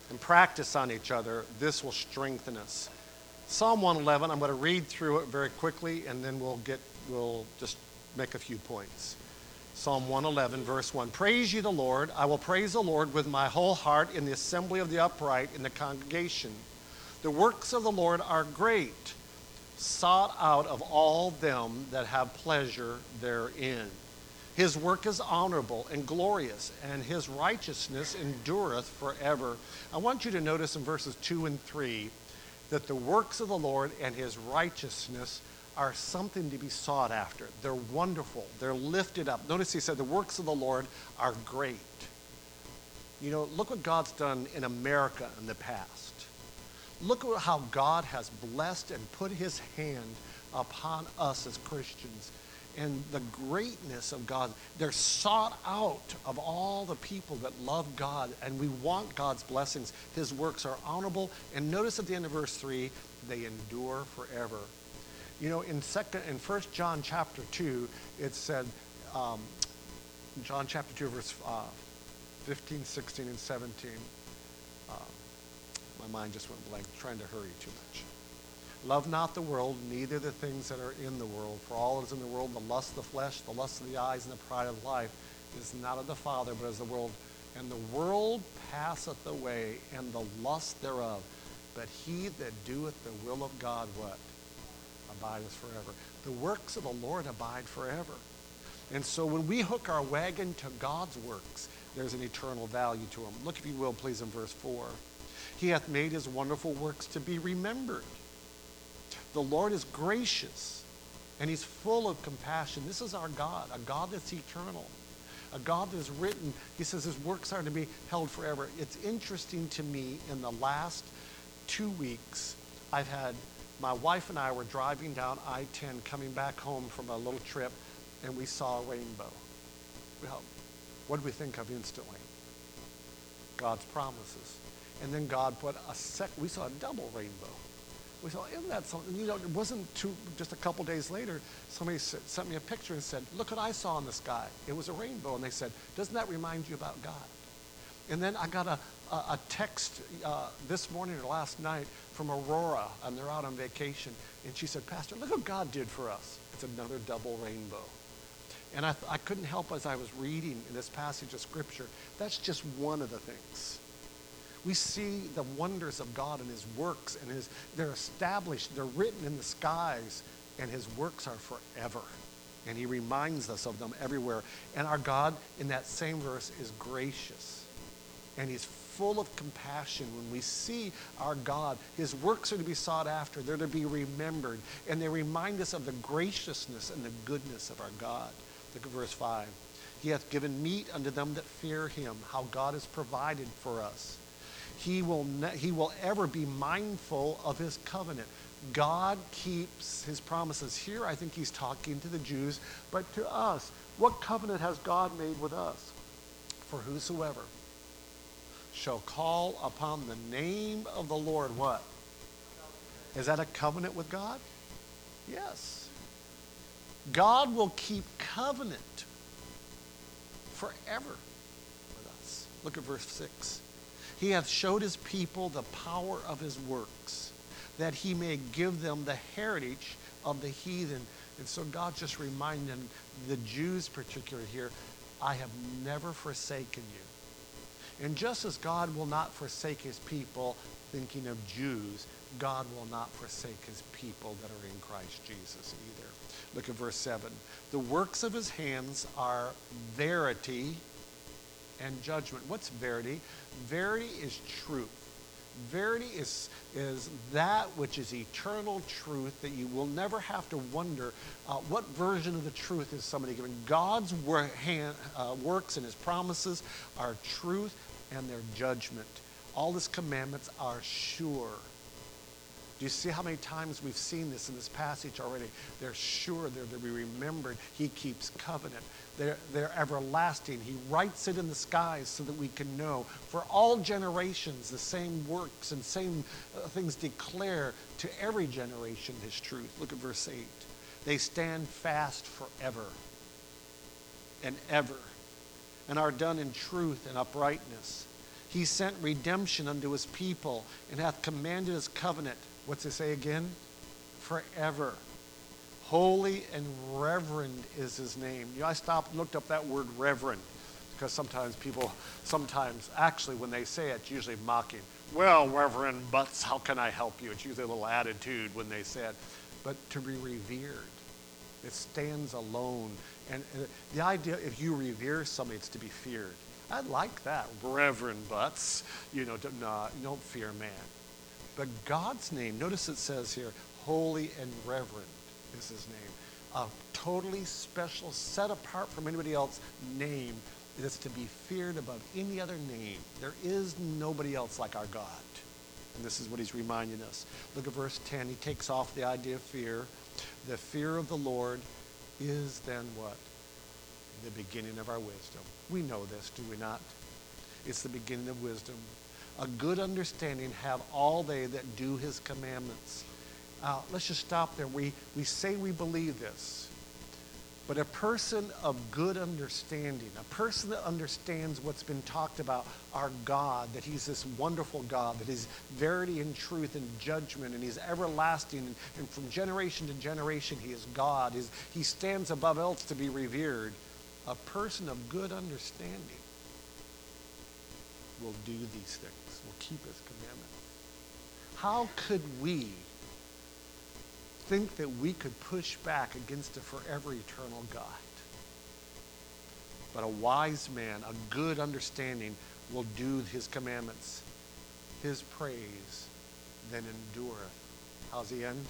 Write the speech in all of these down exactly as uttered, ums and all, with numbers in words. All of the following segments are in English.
and practice on each other, this will strengthen us. Psalm one eleven, I'm going to read through it very quickly, and then we'll get we'll just make a few points. Psalm one eleven, verse one. Praise ye the Lord. I will praise the Lord with my whole heart in the assembly of the upright in the congregation. The works of the Lord are great, sought out of all them that have pleasure therein. His work is honorable and glorious, and his righteousness endureth forever. I want you to notice in verses two and three that the works of the Lord and his righteousness are something to be sought after. They're wonderful. They're lifted up. Notice he said the works of the Lord are great. You know, look what God's done in America in the past. Look at how God has blessed and put his hand upon us as Christians. And the greatness of God, they're sought out of all the people that love God, and we want God's blessings. His works are honorable, and notice at the end of verse three, they endure forever. You know, in second, in First John chapter two, it said, um, John chapter two, verse uh, fifteen, sixteen, and seventeen. Uh, my mind just went blank, trying to hurry too much. Love not the world, neither the things that are in the world. For all that is in the world, the lust of the flesh, the lust of the eyes, and the pride of life, is not of the Father, but is the world. And the world passeth away, and the lust thereof. But he that doeth the will of God, what? Abideth forever. The works of the Lord abide forever. And so when we hook our wagon to God's works, there's an eternal value to them. Look, if you will, please, in verse four. He hath made his wonderful works to be remembered. The Lord is gracious, and he's full of compassion. This is our God, a God that's eternal, a God that's written. He says his works are to be held forever. It's interesting to me, in the last two weeks, I've had, my wife and I were driving down I ten coming back home from a little trip, and we saw a rainbow. Well, what did we think of instantly? God's promises. And then God put a sec, we saw a double rainbow. We thought, isn't that something? You know, it wasn't too, just a couple days later, somebody sent me a picture and said, look what I saw in the sky. It was a rainbow. And they said, doesn't that remind you about God? And then I got a, a, a text uh, this morning or last night from Aurora, and they're out on vacation. And she said, Pastor, look what God did for us. It's another double rainbow. And I, I couldn't help as I was reading in this passage of Scripture, that's just one of the things. We see the wonders of God and his works, and his, they're established, they're written in the skies, and his works are forever. And he reminds us of them everywhere. And our God, in that same verse, is gracious. And he's full of compassion. When we see our God, his works are to be sought after, they're to be remembered. And they remind us of the graciousness and the goodness of our God. Look at verse five. He hath given meat unto them that fear him, how God has provided for us. He will, ne- he will ever be mindful of his covenant. God keeps his promises. Here, I think he's talking to the Jews, but to us. What covenant has God made with us? For whosoever shall call upon the name of the Lord, what? Is that a covenant with God? Yes. God will keep covenant forever with us. Look at verse six. He hath showed his people the power of his works, that he may give them the heritage of the heathen. And so God just reminded the Jews particularly here, I have never forsaken you. And just as God will not forsake his people, thinking of Jews, God will not forsake his people that are in Christ Jesus either. Look at verse seven. The works of his hands are verity and judgment. What's verity? Verity is truth. Verity is, is that which is eternal truth, that you will never have to wonder uh, what version of the truth is somebody giving. God's wor- hand, uh, works and his promises are truth, and their judgment. All his commandments are sure. Do you see how many times we've seen this in this passage already? They're sure, they're to be remembered. He keeps covenant. They're, they're everlasting. He writes it in the skies so that we can know. For all generations, the same works and same uh, things declare to every generation his truth. Look at verse eight. They stand fast forever and ever, and are done in truth and uprightness. He sent redemption unto his people and hath commanded his covenant. What's it say again? Forever. Holy and reverend is his name. You know, I stopped and looked up that word reverend because sometimes people, sometimes actually when they say it, it's usually mocking. Well, Reverend Butts, how can I help you? It's usually a little attitude when they say it. But to be revered, it stands alone. And uh, the idea, if you revere somebody, it's to be feared. I like that, Reverend Butts. You know, don't, nah, you don't fear man. But God's name, notice it says here, holy and reverend is his name. A totally special, set apart from anybody else name. It is to be feared above any other name. There is nobody else like our God. And this is what he's reminding us. Look at verse ten. He takes off the idea of fear. The fear of the Lord is then what? The beginning of our wisdom. We know this, do we not? It's the beginning of wisdom. A good understanding have all they that do his commandments. Uh, let's just stop there. We, we say we believe this. But a person of good understanding, a person that understands what's been talked about, our God, that he's this wonderful God, that he's verity and truth and judgment, and he's everlasting, and, and from generation to generation he is God. He's, he stands above else to be revered. A person of good understanding will do these things, will keep his commandment. How could we think that we could push back against a forever eternal God? But a wise man, a good understanding, will do his commandments. His praise then endureth. How's the end?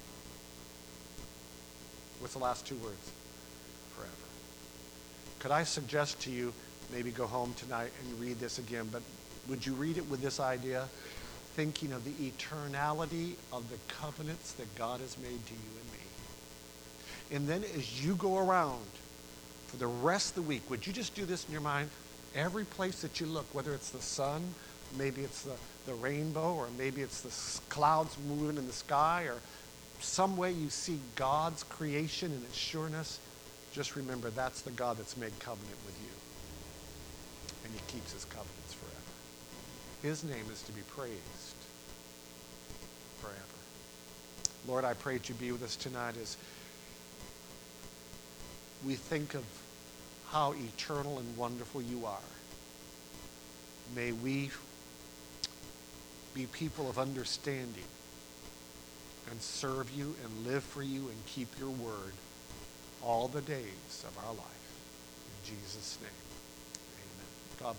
What's the last two words? Forever. Could I suggest to you, maybe go home tonight and read this again, but would you read it with this idea? Thinking of the eternality of the covenants that God has made to you and me. And then as you go around for the rest of the week, would you just do this in your mind? Every place that you look, whether it's the sun, maybe it's the, the rainbow, or maybe it's the s- clouds moving in the sky, or some way you see God's creation and its sureness, just remember that's the God that's made covenant with you. And he keeps his covenants forever. His name is to be praised forever. Lord, I pray that you be with us tonight as we think of how eternal and wonderful you are. May we be people of understanding and serve you and live for you and keep your word all the days of our life. In Jesus' name.